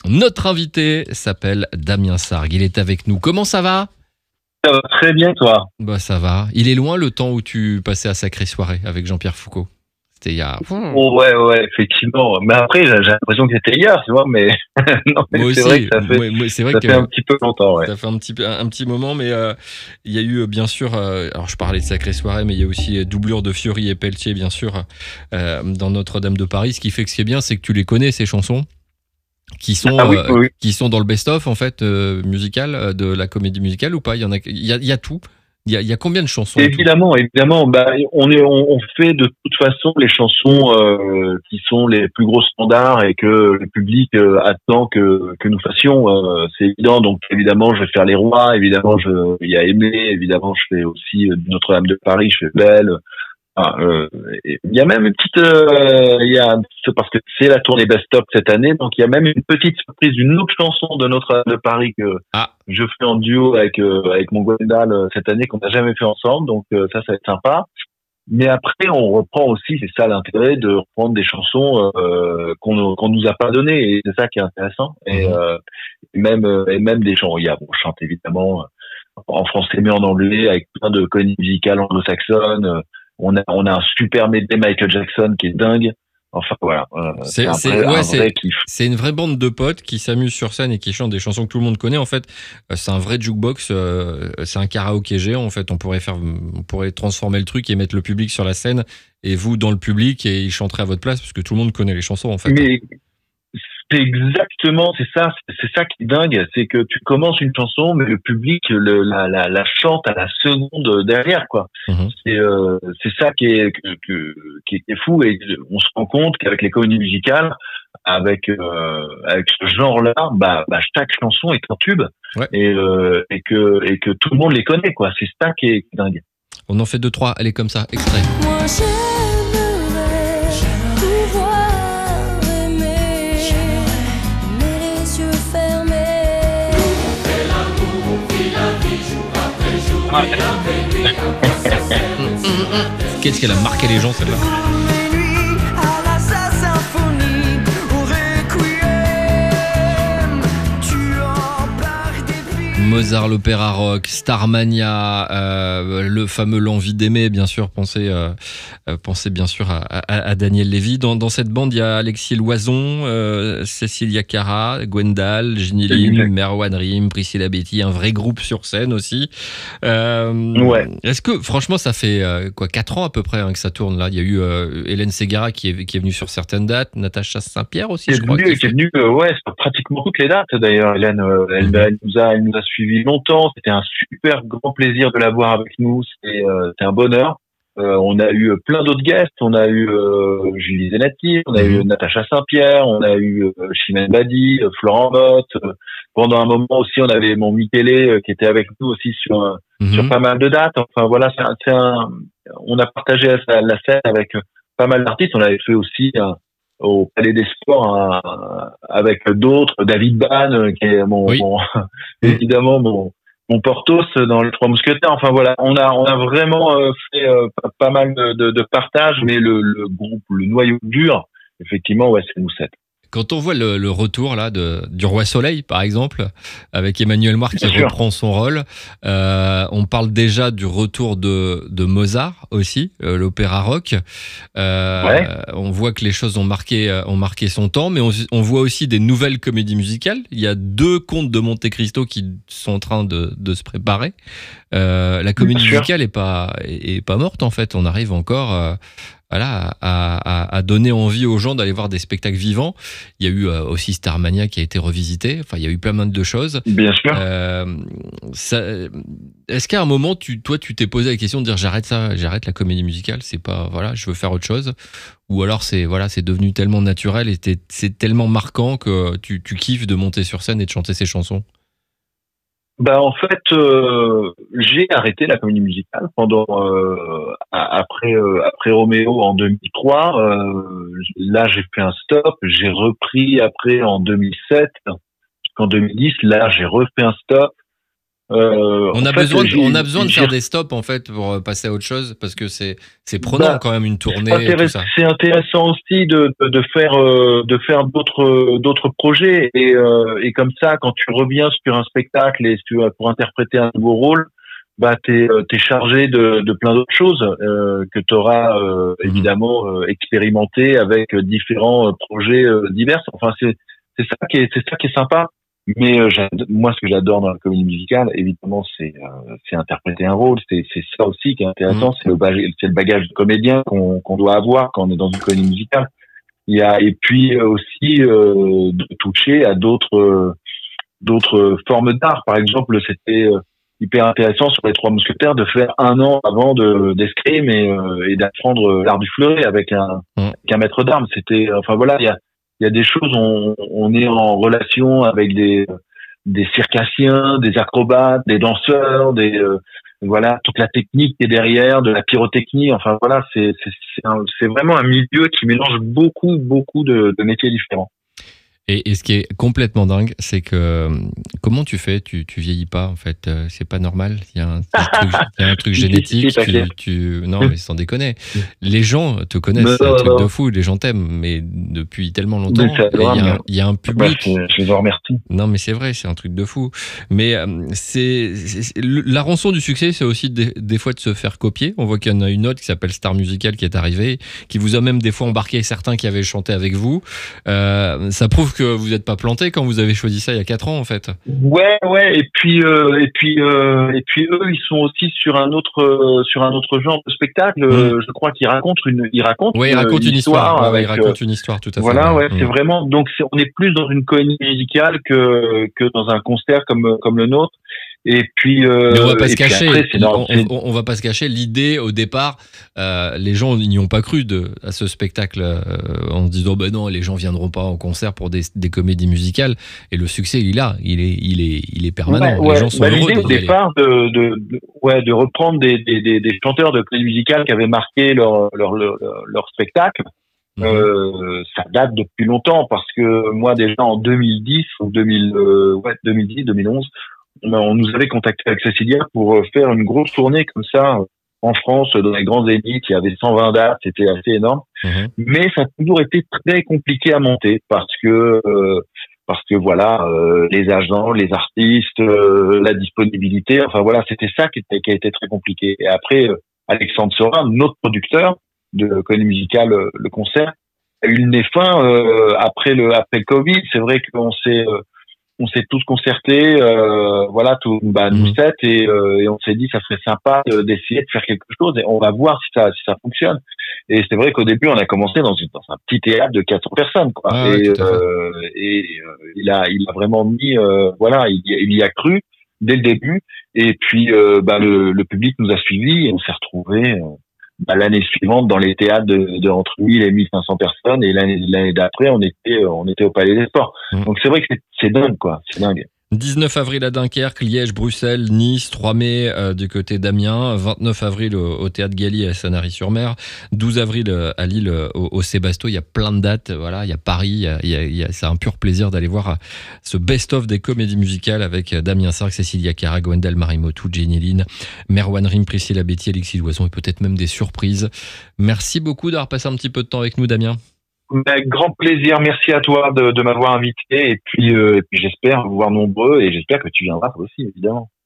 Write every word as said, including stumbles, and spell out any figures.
Notre invité s'appelle Damien Sargue. Il est avec nous. Comment ça va ? Ça va très bien, toi ? Bah ça va. Il est loin le temps où tu passais à Sacrée Soirée avec Jean-Pierre Foucault. C'était il y a... Oh, ouais, ouais, effectivement. Mais après, j'ai, j'ai l'impression que c'était hier, tu vois, mais, non, mais Moi c'est aussi. vrai que ça fait, Moi, moi, c'est vrai ça que fait un petit peu longtemps, ouais. ça fait un petit, peu- un petit moment, mais euh, il y a eu euh, bien sûr... euh, alors je parlais de Sacrée Soirée, mais il y a aussi euh, doublure de Fiori et Pelletier, bien sûr, euh, dans Notre-Dame de Paris. Ce qui fait que ce qui est bien, c'est que tu les connais, ces chansons, qui sont, Ah oui, euh, oui. qui sont dans le best-of, en fait, euh, musical, euh, de la comédie musicale ou pas ? Il y en a, il y a, il y a tout. Il y a, il y a combien de chansons en tout ? Évidemment, évidemment, bah, on est, on, on fait de toute façon les chansons euh, qui sont les plus gros standards et que le public euh, attend que que nous fassions. Euh, c'est évident. Donc évidemment, je vais faire Les Rois. Évidemment, je, il y a Aimé. Évidemment, je fais aussi euh, Notre-Dame de Paris. Je fais Belle. Ah, euh, et il y a même une petite, euh, il y a, c'est parce que c'est la tournée best-of cette année, donc il y a même une petite surprise d'une autre chanson de Notre de Paris que Ah, je fais en duo avec euh, avec mon Gwendal euh, cette année qu'on n'a jamais fait ensemble, donc euh, ça ça va être sympa. Mais après on reprend aussi, c'est ça l'intérêt de reprendre des chansons euh, qu'on qu'on nous a pas données, et c'est ça qui est intéressant. Et, mhm. euh, et même euh, et même des chansons, il y a, bon, je chante évidemment en français mais en anglais avec plein de comédies musicales anglo-saxonnes. On a, on a un super medley Michael Jackson qui est dingue. Enfin voilà, euh, c'est C'est, un c'est, vrai, ouais, un c'est, vrai kiff. c'est une vraie bande de potes qui s'amusent sur scène et qui chantent des chansons que tout le monde connaît. En fait, Euh, c'est un vrai jukebox. euh, C'est un karaoké géant. En fait, on pourrait faire, on pourrait transformer le truc et mettre le public sur la scène et vous dans le public et ils chanteraient à votre place parce que tout le monde connaît les chansons en fait. Mais c'est exactement, c'est ça, c'est c'est ça qui est dingue, c'est que tu commences une chanson, mais le public le, la, la, la chante à la seconde derrière, quoi. Mhm. C'est euh, c'est ça qui est, que, que- qui est qui est fou, et on se rend compte qu'avec les comédies musicales, avec euh, avec ce genre-là, bah, bah chaque chanson est un tube, Ouais. et euh, et que et que tout le monde les connaît, quoi. C'est ça qui est, qui est dingue. On en fait deux trois. Allez comme ça, extrait. Moi j'aimerais pouvoir aimer, mais les yeux fermés. Qu'est-ce qu'elle a marqué les gens celle-là ? Les nuits à la sa symphonie, au requiem, tu embarques des filles. Mozart, l'opéra rock, Starmania, euh, le fameux L'envie d'aimer, bien sûr. Pensez, euh, euh, pensez bien sûr à, à, à Daniel Lévy. Dans, dans cette bande, il y a Alexis Loison, euh, Cécilia Cara, Gwendal, Ginny Lim, Exact. Merwan Rim, Priscilla Betty, un vrai groupe sur scène aussi. Euh, Ouais. Est-ce que, franchement, ça fait euh, quoi, quatre ans à peu près hein, que ça tourne là. Il y a eu euh, Hélène Ségara qui est, qui est venue sur certaines dates, Natacha Saint-Pierre aussi, Qui est je crois. venue, qui qui est fait- venue, euh, ouais, sur pratiquement toutes les dates d'ailleurs. Hélène, euh, elle, Mhm. elle nous a, elle nous a suivi longtemps. C'était un super grand plaisir de la voir avec nous. C'était, euh, c'était un bonheur. Euh, on a eu plein d'autres guests. On a eu euh, Julie Zenati, on a Mhm. eu Natacha Saint-Pierre, on a eu euh, Chimène Badi, euh, Florent Bott. Euh, pendant un moment aussi, on avait mon Michele euh, qui était avec nous aussi sur euh, sur Mhm. pas mal de dates. Enfin voilà, c'est un, c'est un- on a partagé la, la scène avec euh, pas mal d'artistes. On avait fait aussi un- au Palais des Sports un- avec d'autres, David Ban, euh, qui est mon, Oui. mon Mm. évidemment mon mon Porthos dans les Trois Mousquetaires. Enfin voilà, on a on a vraiment euh, fait euh, pas, pas mal de, de, de partages, mais le, le groupe, le noyau dur, effectivement, ouais, c'est nous sept. Quand on voit le, le retour là de, du Roi Soleil, par exemple, avec Emmanuel Moir qui Bien sûr. reprend son rôle, euh, on parle déjà du retour de, de Mozart aussi, euh, l'opéra rock. Euh, Ouais. On voit que les choses ont marqué, euh, ont marqué son temps, mais on, on voit aussi des nouvelles comédies musicales. Il y a deux contes de Monte Cristo qui sont en train de, de se préparer. Euh, la comédie Bien sûr. musicale est pas, est, est pas morte en fait. On arrive encore. Euh, voilà, à, à, à donner envie aux gens d'aller voir des spectacles vivants. Il y a eu euh, aussi Starmania qui a été revisité. Enfin, il y a eu plein de choses. Bien sûr. Euh, ça, est-ce qu'à un moment, tu, toi, tu t'es posé la question de dire j'arrête ça, j'arrête la comédie musicale, c'est pas voilà, je veux faire autre chose, ou alors c'est voilà, c'est devenu tellement naturel et t'es- c'est tellement marquant que tu, tu kiffes de monter sur scène et de chanter ces chansons. Bah en fait, euh, j'ai arrêté la comédie musicale pendant euh, a- après euh, après Roméo en deux mille trois. Euh, là, j'ai fait un stop. J'ai repris après en deux mille sept. En deux mille dix, là, j'ai refait un stop. Euh, On en a fait, besoin, de, j'ai- on a besoin de j'ai- faire des stops en fait pour euh, passer à autre chose parce que c'est c'est prenant bah, quand même une c'est tournée et tout intéress- ça. c'est intéressant aussi de, de, de faire euh, de faire d'autres d'autres projets et, euh, et comme ça quand tu reviens sur un spectacle et sur, pour interpréter un nouveau rôle, bah t'es euh, t'es chargé de, de plein d'autres choses euh, que tu auras euh, Mhm. évidemment euh, expérimenté avec différents euh, projets euh, divers. Enfin c'est c'est ça qui est c'est ça qui est sympa. Mais euh, j'ad- moi, ce que j'adore dans la comédie musicale, évidemment, c'est euh, c'est interpréter un rôle. C'est c'est ça aussi qui est Mhm. intéressant. C'est le bagage, c'est le bagage de comédien qu'on qu'on doit avoir quand on est dans une comédie musicale. Il y a et puis euh, aussi euh, de toucher à d'autres euh, d'autres formes d'art. Par exemple, c'était euh, hyper intéressant sur les Trois Mousquetaires de faire un an avant de d'escrime et, euh, et d'apprendre l'art du fleuret avec un, Mhm. avec un maître d'armes. C'était, enfin voilà, il y a il y a des choses. On, on est en relation avec des des circassiens, des acrobates, des danseurs, des euh, voilà toute la technique qui est derrière, de la pyrotechnie. Enfin voilà, c'est c'est c'est un- c'est vraiment un milieu qui mélange beaucoup beaucoup de, de métiers différents. Et, et ce qui est complètement dingue, c'est que euh, comment tu fais tu, tu vieillis pas en fait, euh, c'est pas normal. Il y a un petit truc, il y a un truc Si, si, si, génétique. t'inquiète. Tu, tu, non, mais sans déconner. Les gens te connaissent, Mais c'est un non, truc non, de fou. Les gens t'aiment, mais depuis tellement mais longtemps. c'est Et il y a, un- adorable. il y a un Bah, public. c'est- je vous remercie. Non, mais c'est vrai, c'est un truc de fou. Mais euh, c'est, c'est- le- la rançon du succès, c'est aussi des, des fois de se faire copier. On voit qu'il y en a une autre qui s'appelle Star Musical qui est arrivée, qui vous a même des fois embarqué certains qui avaient chanté avec vous. Euh, ça prouve que vous n'êtes pas planté quand vous avez choisi ça il y a quatre ans, en fait. Ouais, ouais, et puis euh, et puis euh, et puis eux, ils sont aussi sur un autre euh, sur un autre genre de spectacle. Mm. Euh, je crois qu'ils racontent une ils racontent Ouais, il une, raconte une une histoire. histoire Ouais, ouais, il avec euh, raconte une histoire, tout à fait. voilà, Ouais. ouais, c'est Mm. vraiment donc c'est, on est plus dans une comédie musicale que que dans un concert comme comme le nôtre. Et puis euh, Mais on va pas se et puis cacher. après, c'est dans On, c'est on- on va pas se cacher. L'idée au départ, euh, les gens n'y ont pas cru de, à ce spectacle euh, en se disant ben non, les gens viendront pas en concert pour des, des comédies musicales. Et le succès, il est là, il est, il est, il est permanent. ouais, Les ouais. gens sont Bah, heureux l'idée au d'y aller. départ de, de, de- ouais de reprendre des des, des, des chanteurs de comédie musicale qui avaient marqué leur leur leur, leur spectacle. Mhm. Euh, ça date depuis longtemps parce que moi déjà en deux mille dix ou deux mille euh, ouais deux mille dix deux mille onze on, a- on nous avait contacté avec Cécilia pour euh, faire une grosse tournée comme ça euh, en France dans les grands zéniths. Il y avait cent vingt dates, c'était assez énorme, Mhm. mais ça a toujours été très compliqué à monter parce que euh, parce que voilà euh, les agents, les artistes, euh, la disponibilité, enfin voilà, c'était ça qui, était, qui a été très compliqué. Et après euh, Alexandre Sorin, notre producteur de comédie musicale, euh, le concert, a eu le nez fin euh, après le après le Covid. C'est vrai qu'on s'est euh, on s'est tous concertés, euh, voilà, tout, bah, nous Mhm. sept, et, euh, et on s'est dit ça serait sympa de- d'essayer de faire quelque chose et on va voir si ça si ça fonctionne. Et c'est vrai qu'au début on a commencé dans, une, dans un petit théâtre de quatre cents personnes, quoi. Ouais, ouais, Et, tout à fait. euh, et euh, il a il a vraiment mis, euh, voilà, il, y a- il y a cru dès le début. Et puis euh, bah, le, le public nous a suivis et on s'est retrouvés euh, bah, l'année suivante dans les théâtres de, de entre mille et mille cinq cents personnes, et l'année l'année d'après on était on était au Palais des Sports. Mhm. Donc c'est vrai que c'est c'est dingue, quoi, c'est dingue. dix-neuf avril à Dunkerque, Liège, Bruxelles, Nice, trois mai euh, du côté d'Amiens, vingt-neuf avril au, au Théâtre Galy à Sanary-sur-Mer, douze avril euh, à Lille euh, au, au Sébasto. Il y a plein de dates, euh, voilà, il y a Paris, il y a, il y a- il y a- c'est un pur plaisir d'aller voir euh, ce best-of des comédies musicales avec euh, Damien Sargue, Cécilia Cara, Gwendal Marimotou, Jenny Lynn, Merwan Rim, Priscilla Betty, Alexis Loison et peut-être même des surprises. Merci beaucoup d'avoir passé un petit peu de temps avec nous, Damien. Avec grand plaisir, merci à toi de, de m'avoir invité, et puis, euh, et puis j'espère vous voir nombreux, et j'espère que tu viendras toi aussi, évidemment.